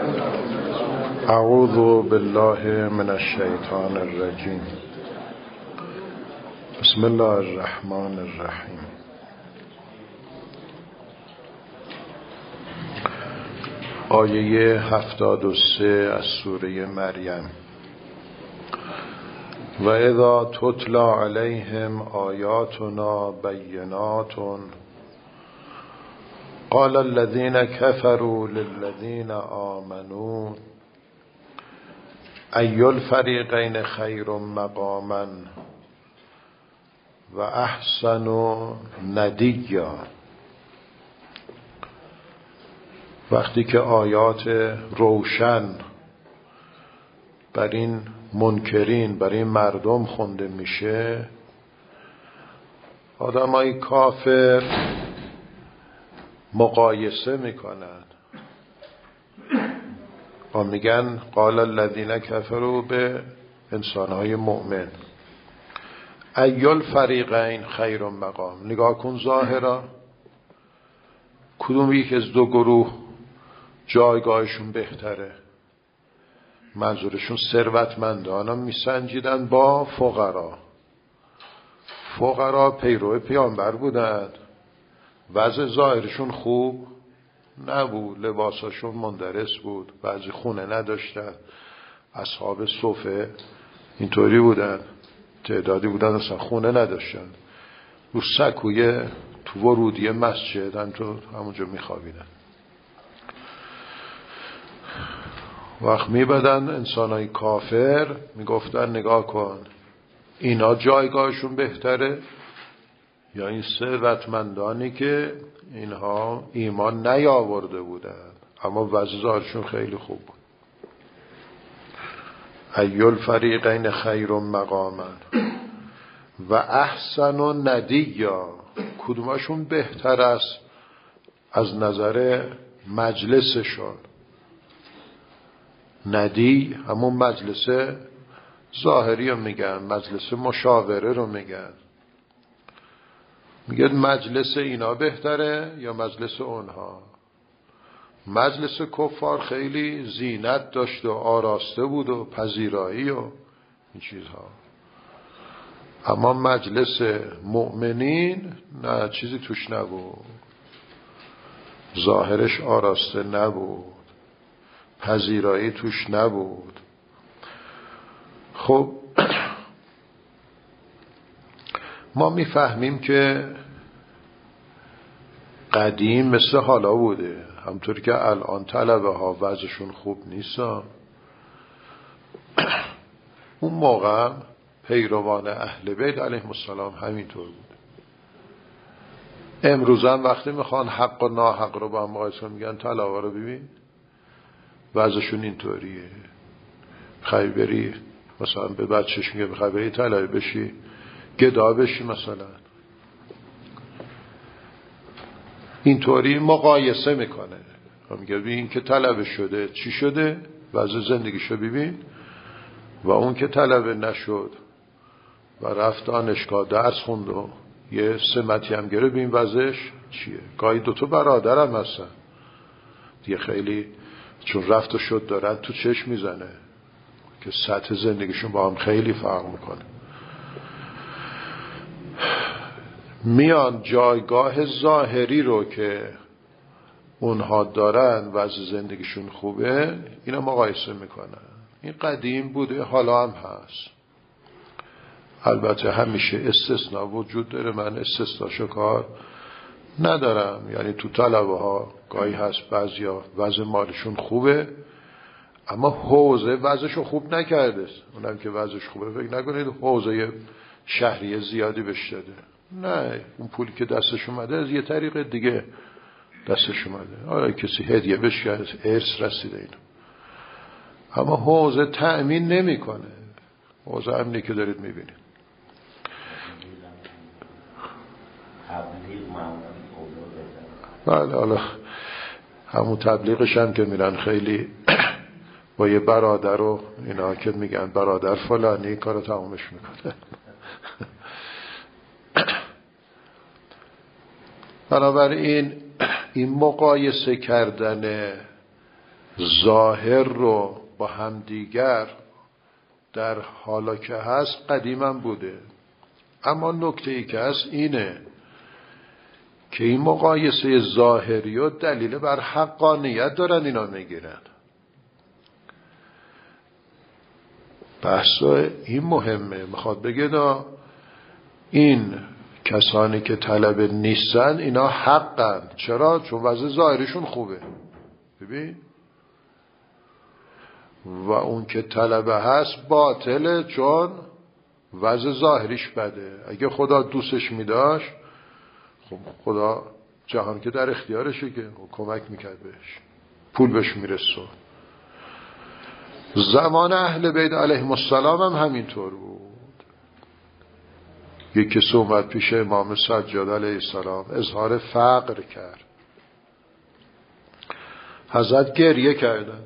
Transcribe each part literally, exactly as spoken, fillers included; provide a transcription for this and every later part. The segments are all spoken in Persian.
اعوذ بالله من الشیطان الرجیم. بسم الله الرحمن الرحیم. آیه هفتاد و سه از سوره مریم. و اذا تتلا علیهم آیاتنا بینات قال الذين كفروا للذين آمنوا ای الفریقین خیر مقاما و احسن ندیا. وقتی که آیات روشن بر این منکرین، بر این مردم خونده میشه، آدمای کافر مقایسه میکنن و میگن قال الذین کفروا به انسانهای مؤمن ای الفریقین خیر مقام. نگاه کن ظاهرا کدوم یک از دو گروه جایگاهشون بهتره. منظورشون ثروتمندانا میسنجیدن با فقرا. فقرا پیرو پیامبر بودند، وضع ظاهرشون خوب نبود، لباساشون مندرس بود، بعضی خونه نداشتن. اصحاب صفه اینطوری بودن، تعدادی بودن اصلا خونه نداشتن، رو سکوی تو ورودی مسجد هم تو همونجا میخوابیدن. وقت میبدن انسانای کافر میگفتن نگاه کن اینا جایگاهشون بهتره یا این ثروتمندانی که اینها ایمان نیاورده بودن اما وضعشون خیلی خوب بود. ای الفریقین خیر مقاما و احسن ندیا. کدومشون بهتر است از نظر مجلسشون؟ ندی همون مجلس ظاهری رو میگن، مجلس مشاوره رو میگن. میگه مجلس اینا بهتره یا مجلس اونها؟ مجلس کفار خیلی زینت داشت و آراسته بود و پذیرایی و این چیزها، اما مجلس مؤمنین نه، چیزی توش نبود، ظاهرش آراسته نبود، پذیرایی توش نبود. خب ما میفهمیم که قدیم مثل حالا بوده، همطور که الان طلبه ها وضعشون خوب نیست. اون موقع پیروان اهل بیت علیهم السلام همینطور بود. امروزم وقتی میخوان حق و ناحق رو با هم مقایسه میگن طلبه رو ببین وضعشون اینطوریه. بخوای بری مثلا به بچهش میگه بخوای بری طلبه بشی گدا بشی مثلا، اینطوری مقایسه میکنه. میگه ببین که طلبه شده چی شده، وضع زندگیشو ببین، و اون که طلبه نشد و رفت دانشگاه درس خوند و یه سمتی هم گره ببین وضعش چیه. گاهی دوتا برادرم هستن دیگه، خیلی چون رفت و شد دارن تو چشم میزنه که سطح زندگیشون با هم خیلی فرق میکنه. میان جایگاه ظاهری رو که اونها دارن وضع زندگیشون خوبه اینا مقایسه میکنن. این قدیم بوده، حالا هم هست. البته همیشه استثناء وجود داره، من استثناشو کار ندارم. یعنی تو طلبه ها گاهی هست بعضیا وضع مالشون خوبه اما حوزه وضعشو خوب نکرده. اونم که وضعش خوبه فکر نکنید حوزه شهریه زیادی بهش داده. نه، اون پولی که دستش اومده از یه طریق دیگه دستش اومده. آره کسی هدیه بهش کرده، ارث رسیده اینا، اما حوزه تأمین نمی کنه. حوزه امنی که دارید میبینید. بله، حالا همون تبلیغش هم که میرن خیلی با یه برادر و اینا که میگن برادر فلانی کارو تمامش میکنه. بنابراین این مقایسه کردن ظاهر رو با همدیگر در حالا که هست قدیما بوده. اما نکته ای که هست اینه که این مقایسه ظاهری و دلیل بر حقانیت دارن اینا میگیرن. بحث این مهمه. میخواد بگه این کسانی که طلب نیستن اینا حقن. چرا؟ چون وضع ظاهریشون خوبه. ببین، و اون که طلبه هست باطله چون وضع ظاهریش بده. اگه خدا دوستش میداشت خب خدا جهان که در اختیارشه که کمک میکرد بهش، پول بهش میرسون. زمان اهل بیت علیهم السلام هم همینطور بود. یکی کسی اومد پیش امام سجاد علیه السلام اظهار فقر کرد. حضرت گریه کردن.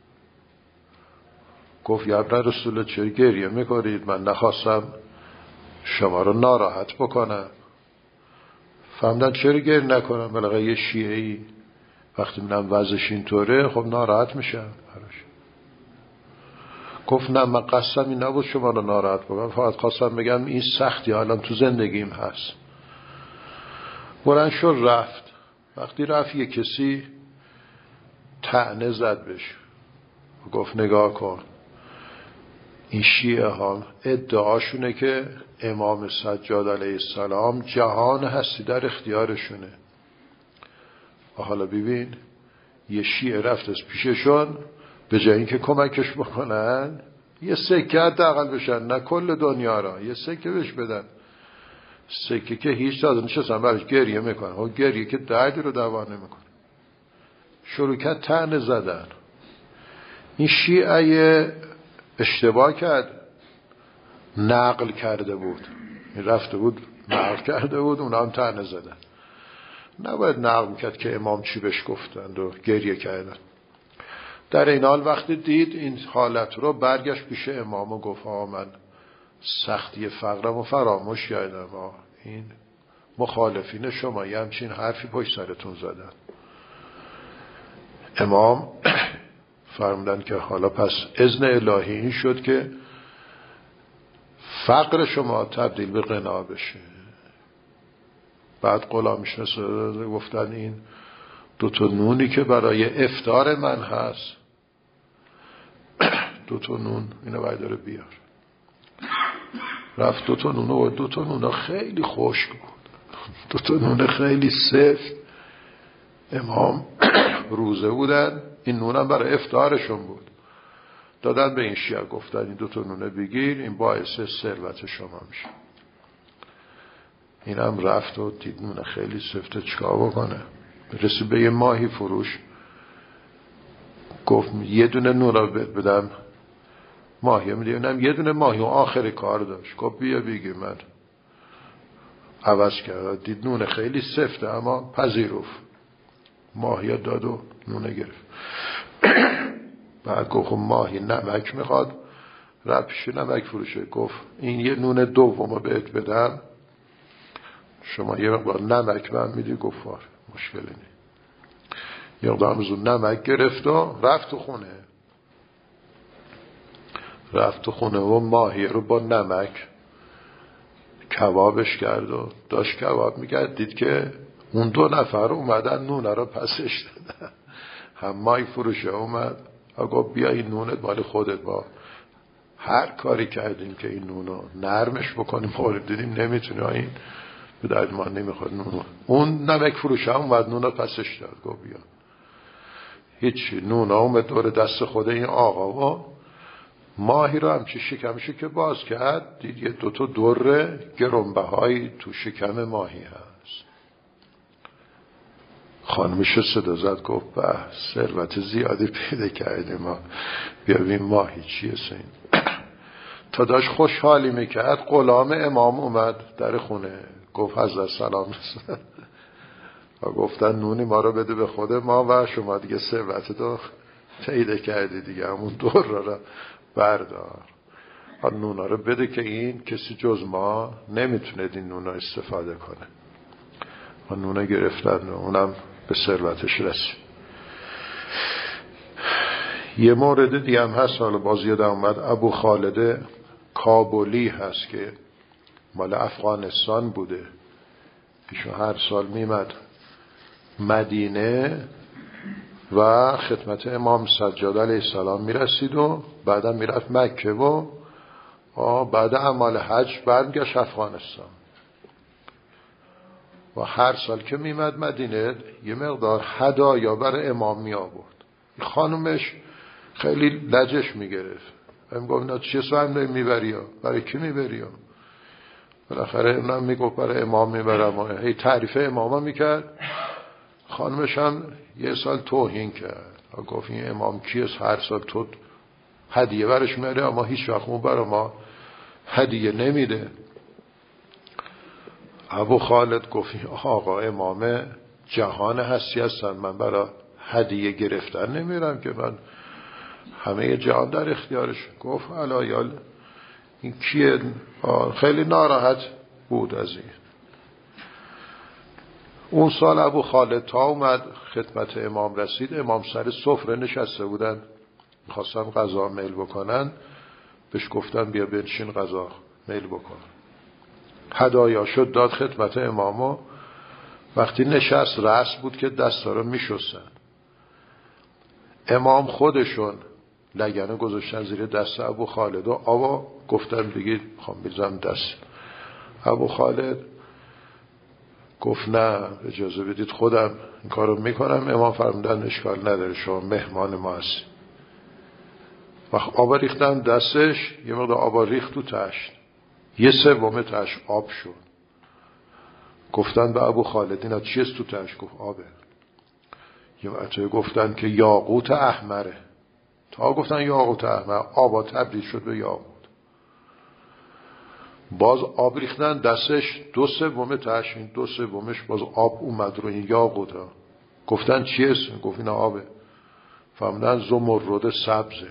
گفت یا ابن رسول الله چرا گریه میکنید؟ من نخواستم شما رو ناراحت بکنم. فهمدن چرا گریه نکنم؟ بلکه یه شیعه‌ای وقتی منم وضعش اینطوره خب ناراحت میشم. گفت نه، من قصدم این نبود شما رو ناراحت بکنم، فقط خواستم بگم این سختی الان تو زندگیم هست. بلند شد رفت. وقتی رفت یه کسی طعنه زد بهش، گفت نگاه کن، این شیعه ها ادعاشونه که امام سجاد علیه السلام جهان هستی در اختیارشونه. و حالا ببین یه شیعه رفت از پیششون، به جای اینکه کمکش بکنن یه سکه حداقل بشن، نه کل دنیا را، یه سکه بهش بدن. سکه که هیچ تازه نشستن برش گریه میکنن. و گریه که دردی رو دوا نمیکنه. شروع کرد طعنه زدن. این شیعه اشتباه کرد، نقل کرده بود. این رفته بود نقل کرده بود، اونا هم طعنه زدن. نباید نقل میکرد که امام چی بهش گفتند و گریه کردن. در این حال وقتی دید این حالت رو، برگشت پیش امام و گفت آه من سختی فقرم و فراموش کردم. این مخالفین شما یه همچین حرفی پشت سرتون زدن. امام فرمودن که حالا پس اذن الهی این شد که فقر شما تبدیل به غنا بشه. بعد غلامیش نسوده گفتن این دو تا نونی که برای افطار من هست، دو تا نون اینو باید داره بیار. رفت دو تا نون و دو تا نون خیلی خشک بود، دو تا نون خیلی سفت. امام روزه بودن، این نونم برای افطارشون بود. دادن به این شیعه، گفتن این دو تا نونه بگیر، این باعث ثروت شما میشه. اینم رفت و دید نون خیلی سفته، چیکار بکنه؟ رسید به یه ماهی فروش، گفت یه دونه نون رو بدم. ماهی میدونم یه دونه ماهی و آخر کار داشت. گفت بیا بگی. من عوض کرد، دید نون خیلی سفته اما پذیرفت. ماهی داد و نونه گرفت. بعد گفت ماهی نمک میخواد، رفت پیش نمک فروشه، گفت این یه نون دوم رو بهت بدم، شما یه مقدار نمک من میدی؟ گفت مشکلی نی. یه مقدار همزون نمک گرفت و رفت تو خونه. رفت تو خونه و ماهی رو با نمک کبابش کرد و داشت کباب میکرد. دید که اون دو نفر اومدن نونه رو پسش دادن. هم ماهی فروشه اومد و گفت بیا این نونت مال خودت، با هر کاری کردیم که این نونو نرمش بکنیم مورد دیدیم نمیتونه، این به درد ما نمیخواد نونو. اون نمک فروشه هم اومد نونو پسش داد. گفت بیا. هیچی، نونو اومد دور دست خود این آقا و ماهی رو همچی شکمشو که باز کرد، دید یه دوتا دره گرنبهایی تو شکم ماهی هست. خانمشو صدا زد، گفت به ثروت زیادی پیدا کردیم ما، بیا ببین ماهی چیه سین. تا داشت خوشحالی میکرد، غلام امام اومد در خونه، گفت حضرت سلام رسید و گفتن نونی ما رو بده به خود ما و شما دیگه ثروت رو پیدا کردی دیگه، همون دور رو بردار، نونا رو بده که این کسی جز ما نمیتونه این نونا استفاده کنه. و نونا گرفتن و اونم به ثروتش رسید. یه مورد دیگه هم هست، حالا باز یادم اومد، ابو خالد کابلی هست که مال افغانستان بوده. ایشون هر سال میمد مدینه و خدمت امام سجاد علیه السلام میرسید و بعدا میرفت مکه و بعد اعمال حج برگشت افغانستان و هر سال که میمد مدینه یه مقدار هدایا برای امام می آورد. خانومش خیلی لجش میگرفت، هم گفت اینا چه سوال میبری ها؟ برای کی میبری ها؟ بالاخره اونم میگفت برای امام میبرم. هی تعریف امام میکرد. خانمش هم یه سال توهین کرد، گفت این امام کیست هر سال تو هدیه برش میاره اما هیچ وقت اون برای ما هدیه نمیده. ابو خالد گفت آقا امام جهان هستی هستن، من برای هدیه گرفتن نمیرم که، من همه جهان در اختیارش. گفت علایال این کیه؟ خیلی ناراحت بود از این. اون سال ابو خالد تا اومد خدمت امام رسید، امام سر سفره نشسته بودن، میخواستن غذا میل بکنن، بهش گفتن بیا بنشین غذا میل بکن. هدایا شد داد خدمت امامو. وقتی نشست رسم بود که دستا رو میشستن. امام خودشون لگنه گذاشتن زیر دست ابو خالد و آوا گفتن بگید میخوام بریزم دست. ابو خالد گفت نه اجازه بدید خودم این کارو میکنم. امام فرمودن اشکال نداره شما مهمان ما هستی. وقت آبا ریختن دستش، یه مقدار آبا ریخت تو تشت، یه سوم تشت آب شد. گفتن به ابو خالد اینا چیست تو تشت؟ گفت آبه. یه وقت گفتن که یاقوت احمره. تا گفتن یاقوت احمر، آبا تبدیل شد به یاقوت. باز آب ریختن دستش، دو سوم تشت، این دو سومش باز آب اومد رو این یاقوت ها. گفتن چیست؟ گفت اینا آبه. فهمیدن زمرد سبزه.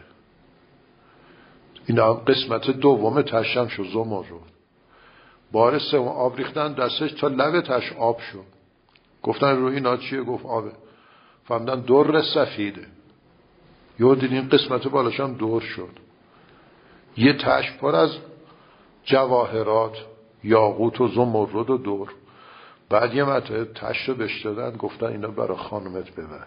اینا قسمت دوم تشم شد زمرد. بار سوم آب ریختن دستش تا لب تش آب شد. گفتن رو اینا چیه؟ گفت آبه. فهمیدن در سفیده. یه دیدین قسمت بالاش هم دور شد. یه تش پر از جواهرات، یاقوت و زمرد و دور. بعد یه مرتبه تش رو بهش دادن، گفتن اینا برای خانومت ببر.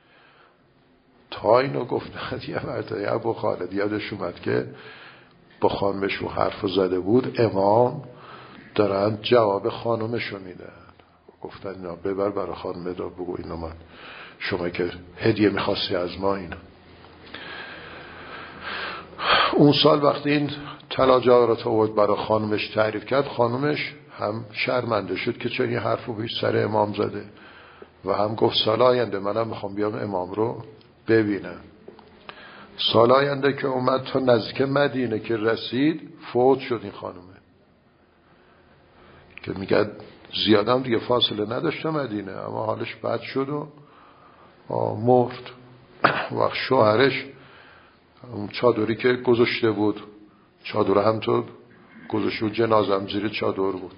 تا اینو گفتن یه مرتبه ابو خالد یادش اومد که با خانمش رو حرف زده بود، امام دارن جواب خانمشو میدن. گفتن اینا ببر برای خانمت و بگو اینا من شما که هدیه میخواستی از ما اینا. اون سال وقتی این طلا جواهرات آورد برای خانمش تعریف کرد، خانمش هم شرمنده شد که چرا این حرفو پیش سر امام زده و هم گفت سال آینده منم میخوام بیام امام رو ببینم. سال آینده که اومد تا نزدیک مدینه که رسید فوت شد این خانمه که میگه زیادم دیگه فاصله نداشته مدینه، اما حالش بد شد و مرد. وقت شوهرش اون چادری که گذاشته بود، چادر هم تو گذاشته بود، جنازم زیر چادر بود،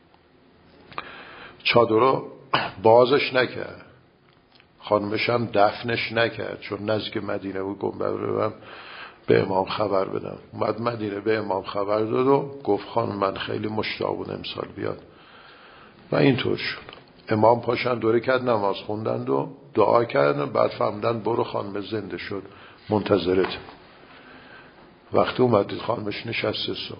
چادر رو بازش نکرد، خانمش هم دفنش نکرد چون نزدیک مدینه بود. گفت برم به امام خبر بدم. اومد مدینه به امام خبر داد و گفت خانم من خیلی مشتاق بودم امسال بیاد و اینطور شد. امام پاشن دوره کرد، نماز خوندند و دعا کردن. بعد فهمیدن برو خانم زنده شد منتظرت. وقتی اومدید خانمش نشسته سو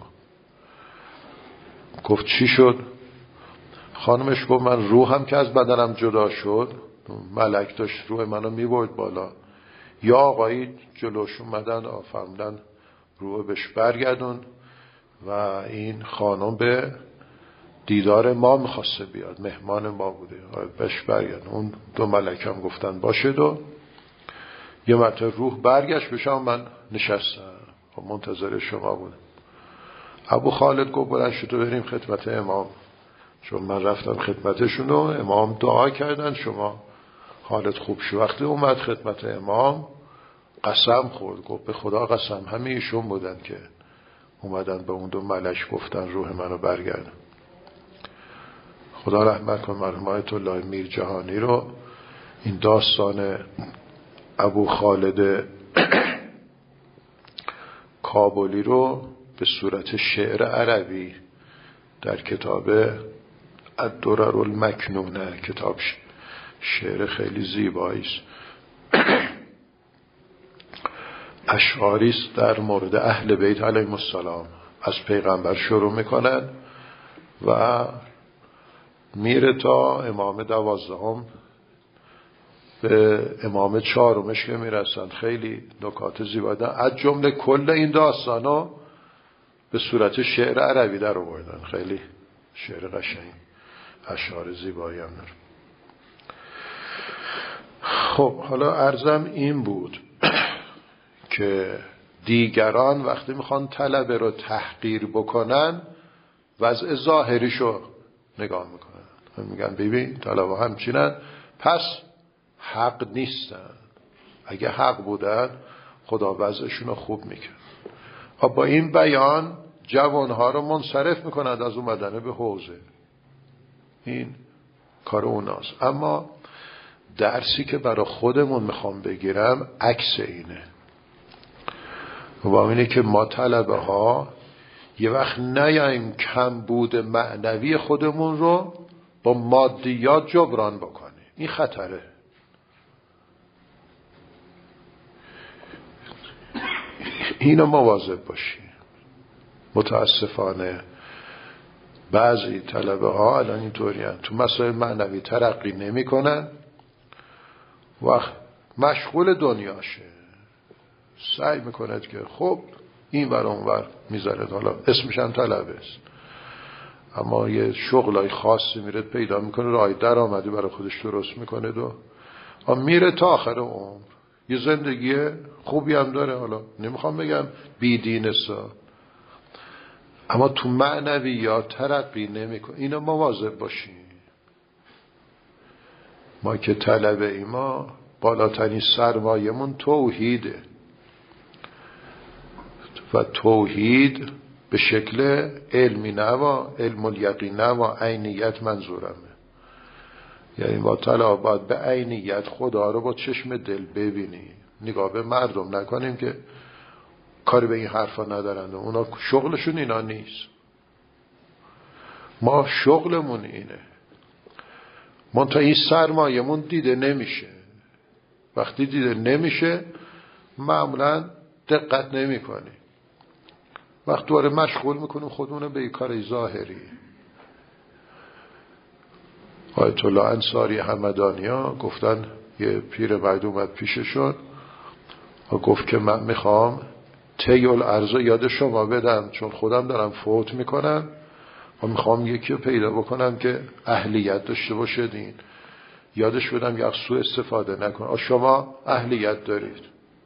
گفت چی شد؟ خانمش گفت من روحم که از بدنم جدا شد، ملک داشت روح منو میبرد بالا، یا آقایی جلوش اومدن آفرمدن روح بهش برگردون و این خانم به دیدار ما میخواسته بیاد، مهمان ما بوده، بهش برگردون. اون دو ملک هم گفتن باشه و یه مرتبه روح برگشت بشم، من نشستم منتظر شما بودم. ابو خالد گفت بلند شد و بریم خدمت امام، چون من رفتم خدمتشون و امام دعا کردن شما حالت خوب شو. وقتی اومد خدمت امام قسم خورد، گفت به خدا قسم همه ایشون بودن که اومدن به اون دو ملک گفتن روح منو برگردن. خدا رحمت کن مرحوم آیت الله میر جهانی رو. این داستان ابو خالد کابلی رو به صورت شعر عربی در کتاب الدرر المکنونه، کتاب شعر خیلی زیبایی است، اشعاری است در مورد اهل بیت علیهم السلام، از پیغمبر شروع میکنن و میره تا امام دوازدهم به امام چهارمش که میرسن. خیلی نکات زیبایی دارن، از جمله کل این داستانو به صورت شعر عربی در آوردن. خیلی شعر قشنگ، اشعار زیبایی هم داره. خب حالا عرضم این بود که دیگران وقتی میخوان طلبه رو تحقیر بکنن وضع ظاهریشو نگاه میکنن، میگن ببین طلبه همچینن پس حق نیستن. اگه حق بودن خدا وضعشون رو خوب میکرد. با این بیان جوانها رو منصرف میکنند از اومدن به حوزه. این کار اوناست. اما درسی که برای خودمون میخوام بگیرم عکس اینه، و اینه که ما طلبه ها یه وقت نیاییم کمبود معنوی خودمون رو با مادیات جبران بکنیم. این خطره. اینو مواظب باشیم. متاسفانه بعضی طلبه ها الان اینطوری هستند، تو مسائل معنوی ترقی نمی کنن و مشغول دنیاشه، سعی میکند که خب این ور اون ور میذارد، حالا اسمش هم طلبه است، اما یه شغلای خاصی میره پیدا میکنه، راه درآمدی برای خودش درست میکنه و میره تا آخر عمر. یه زندگی خوبی هم داره، حالا نمیخوام بگم بی‌دینسا، اما تو معنویات ترقی نمیکنه. اینو مواظب باشیم. ما که طلبه ای، ما بالاترین سرمایه‌مون توحیده و توحید به شکل علمی نوا، علم الیقین نوا، عینیت منظورمه. یعنی ما طلبه باید به عینیت خدا رو با چشم دل ببینیم، نگاه به مردم نکنیم که کاری به این حرفا ندارن و اونا شغلشون اینا نیست. ما شغلمون اینه. من تا این سرمایه‌مون دیده نمیشه. وقتی دیده نمیشه معمولا دقت نمی کنیم. وقت دواره مشغول میکنیم خودمون به این کار ظاهری. آیت الله انصاری همدانیا گفتن یه پیر بعد اومد پیششون و گفت که من میخوام طی الارض یاد شما بدم، چون خودم دارم فوت میکنم و میخوام یکی رو پیدا بکنم که اهلیت داشته باشه، دین یادش بدم یک سوء استفاده نکنه. شما اهلیت دارید؟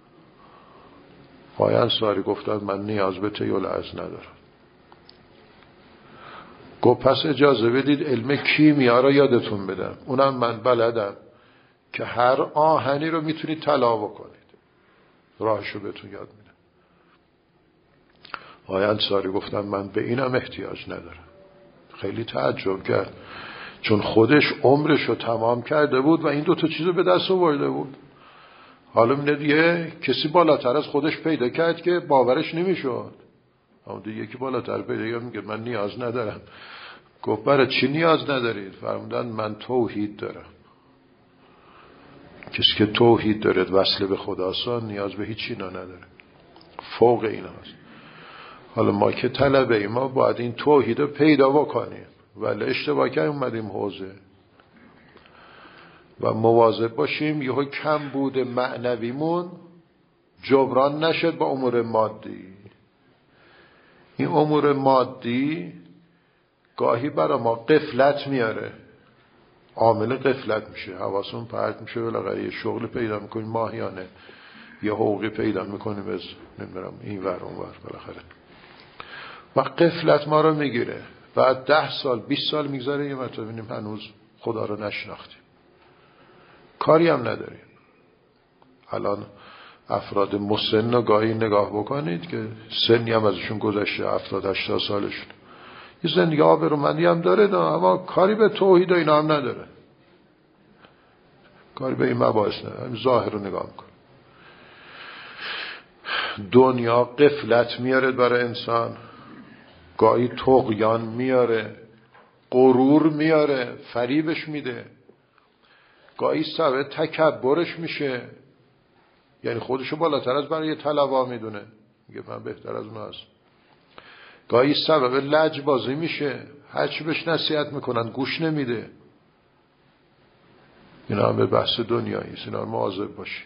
آقای انصاری گفتن من نیاز به طی الارض ندارم. گفت پس اجازه بدید علم کیمیا رو یادتون بدم، اونم من بلدم که هر آهنی رو میتونید طلا بکنید، راهشو بهتون یاد میدم. آقای انصاری گفتن من به اینم احتیاج ندارم. خیلی تعجب کرد، چون خودش عمرشو تمام کرده بود و این دوتا چیزو به دست آورده بود. حالا میده دیگه کسی بالاتر از خودش پیدا کرد که باورش نمیشد. اما دیگه یکی بالاتر پیدا کرد میگه من نیاز ندارم. گفت برای چی نیاز ندارید؟ فرمودن من توحید دارم. کسی که توحید داره وصل به خداست نیاز به هیچ اینا نداره، فوق ایناست. حالا ما که طلبه ایم ما باید این توحید رو پیدا بکنیم، ولی اشتباه کردیم اومدیم حوزه و مواظب باشیم یهو کم بوده معنویمون جبران نشد با امور مادی. این امور مادی گاهی برای ما غفلت میاره، عامل غفلت میشه، حواسمون پرت میشه، بالاخره یه شغل پیدا میکنیم ماهیانه، یه حقوقی پیدا میکنیم از نمیدونم این ور اون ور، بالاخره و غفلت ما رو میگیره. بعد ده سال بیست سال میگذاره یه مرتبه ببینیم هنوز خدا رو نشناختیم، کاری هم نداریم. الان افراد مسن رو گاهی نگاه بکنید که سنی هم ازشون گذشته، هفتاد هشتاد سالشون، یه زندگی آبرومندی هم داره نه، اما کاری به توحید و اینا هم نداره، کاری به این مباحث نداره، ظاهر رو نگاه میکنه. تو دنیا غفلت میاره برای انسان، گاهی طغیان میاره، غرور میاره، فریبش میده، گاهی سبب تکبرش میشه، یعنی خودشو بالاتر از برای طلبا میدونه، میگه من بهتر از اون هست. گاهی سبب لجبازی میشه، هرچی بهش نصیحت میکنن گوش نمیده. اینا هم به بحث دنیایی است، اینا رو مواظب باشی.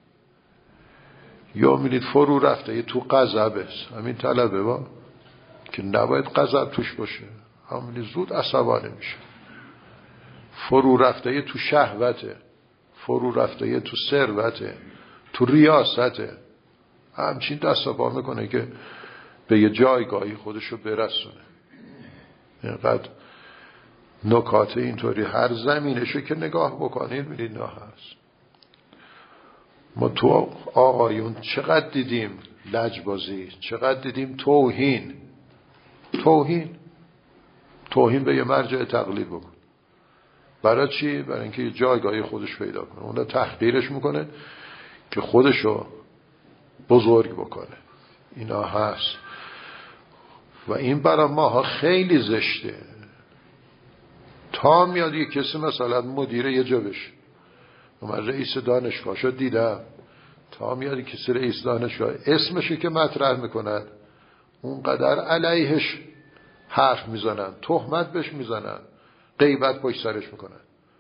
یا میدید فرو رفته یه تو غضبه، همین طلبه با که نباید غضب توش باشه، همین زود عصبانی میشه. فرو رفته یه تو شهوته، فرو رفته یه تو ثروته، تو ریاسته، همچین دست و پا میکنه که به یه جایگاهی خودشو برسونه. اینقدر نکات اینطوری هر زمینشو که نگاه بکنید میدید نه هست. ما تو آقایون چقدر دیدیم لجبازی، چقدر دیدیم توهین. توهین توهین به یه مرجع تقلید بکن. برای چی؟ برای اینکه یه جایگاهی خودش پیدا کنه، اون تحقیرش میکنه که خودشو بزرگ بکنه. اینا هست و این برای ماها خیلی زشته. تا میاد یه کسی مثلا مدیر یه جا بشه، من رئیس دانشگاه شد دیدم، تا میاد یه کسی رئیس دانشگاه اسمشو که مطرح میکنن اونقدر علیهش حرف میزنن، تهمت بهش میزنن، غیبت پشت سرش میکنن.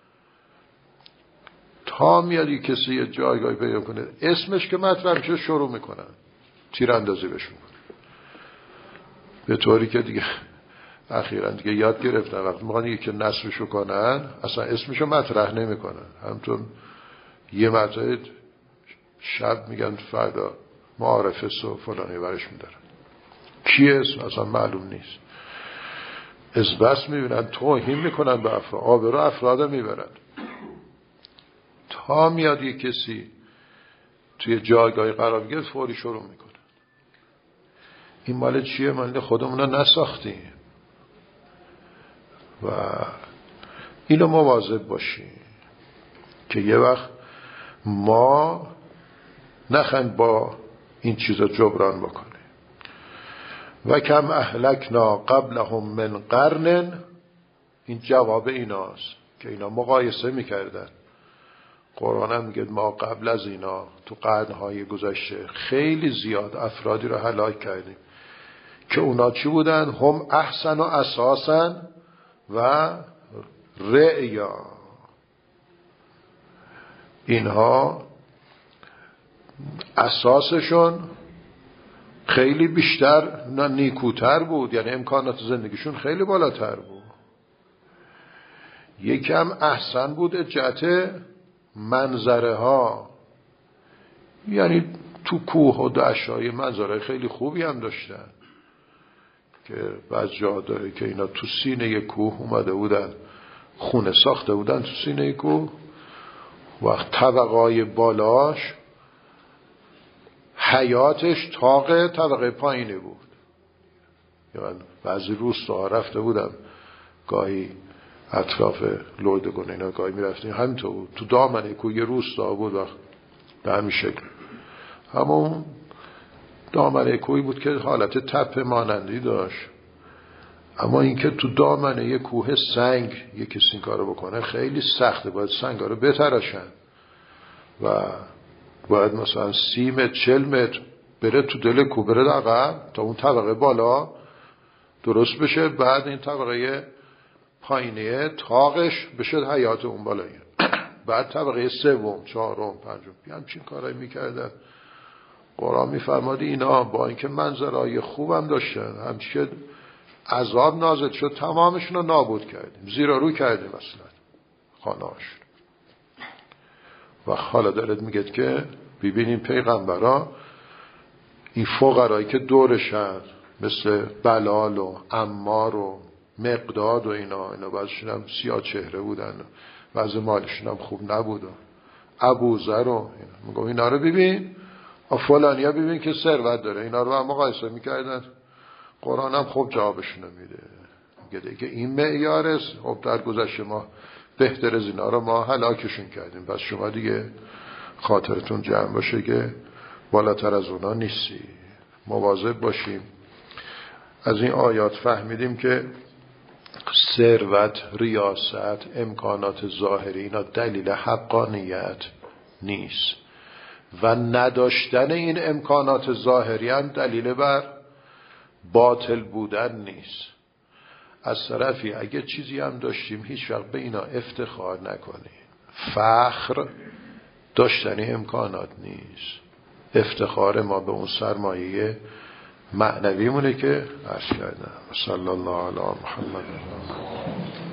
تا میاد یه کسی یه جایگاهی پیدا کنه اسمش که مطرح میشه شروع میکنن تیراندازی بهش میکنن. به طوری که دیگه اخیراً دیگه یاد گرفتن وقتی میخوان یکی نصبشو کنن اصلا اسمشو مطرح نمیکنن. همونطور یه مطرح شب میگن فردا معارفه و فلانی برش میدارن، کی اسم اصلا معلوم نیست. از بس میبینن توهین میکنن به افراد، آبرو افراد میبرن. تا میاد یه کسی توی جایگاهی قرار بگیره فوری شروع میکنه. این مال چیه؟ مال خودمون رو نساختیم و اینو مواظب باشیم که یه وقت ما نخند با این چیزا جبران بکنیم. و کم اهلکنا قبلهم من قرن، این جواب ایناست که اینا مقایسه میکردن. قرآن هم میگه ما قبل از اینا تو قرنهای گذشته خیلی زیاد افرادی رو هلاک کردیم که اونا چی بودن؟ هم احسن و اساسا و رعیا، اینها اساسشون خیلی بیشتر نه نیکوتر بود، یعنی امکانات زندگیشون خیلی بالاتر بود. یکم احسن بود جهت منظره ها، یعنی تو کوه و دشت‌های منظره خیلی خوبی هم داشتن که بعض جا داره که اینا تو سینه کوه اومده بودن، خونه ساخته بودن تو سینه کوه، وقت طبقای بالاش حیاتش طاق طبقه پایینی بود. یعنی بعضی روستاها رفته بودم گاهی اطراف لردگون اینا گاهی میرفتیم همینطور بود، تو دامنه کوه یه روستا بود وقت به همین شکل، همون دامنه کوهی بود که حالت تپه مانندی داشت. اما اینکه تو دامنه یه کوه سنگ یه کسی این کارو بکنه خیلی سخته، باید سنگا رو بتراشن و باید مثلا سی متر چل متر بره تو دل کوه، بره عقب تا اون طبقه بالا درست بشه، بعد این طبقه پایینیه طاقش بشه حیات اون بالاییه، بعد طبقه سوم چهارم پنجم همچین کارایی میکردن. قرآن میفرماد اینا با اینکه منظرهای خوبم داشتن همچین عذاب نازل شد تمامشون رو نابود کردیم، زیرا رو کردیم اصلا خانهاش. و حالا دارد میگه که ببینیم پیغمبرا این فقرایی که دورشن مثل بلال و عمار و مقداد و اینا اینا بعضشون هم سیاه چهره بودن، بعض مالشون هم خوب نبود، ابوذر و اینا میگم اینا رو ببین، فلانی ها ببین که ثروت داره، اینا رو هم مقایسه میکردن. قرآن هم خوب جوابشون میده، میگه که این معیار است، خب در گذشته ما بهتر از اینا رو ما هلاکشون کردیم، پس شما دیگه خاطرتون جمع باشه که بالاتر از اونا نیستی. مواظب باشیم. از این آیات فهمیدیم که ثروت، ریاست، امکانات ظاهری اینا دلیل حقانیت نیست و نداشتن این امکانات ظاهری هم دلیل بر باطل بودن نیست. از طرفی اگه چیزی هم داشتیم هیچ وقت به اینا افتخار نکنیم. فخر داشتن امکانات نیست. افتخار ما به اون سرمایه معنوی مونه که عرض کردم. صلی الله علی محمد.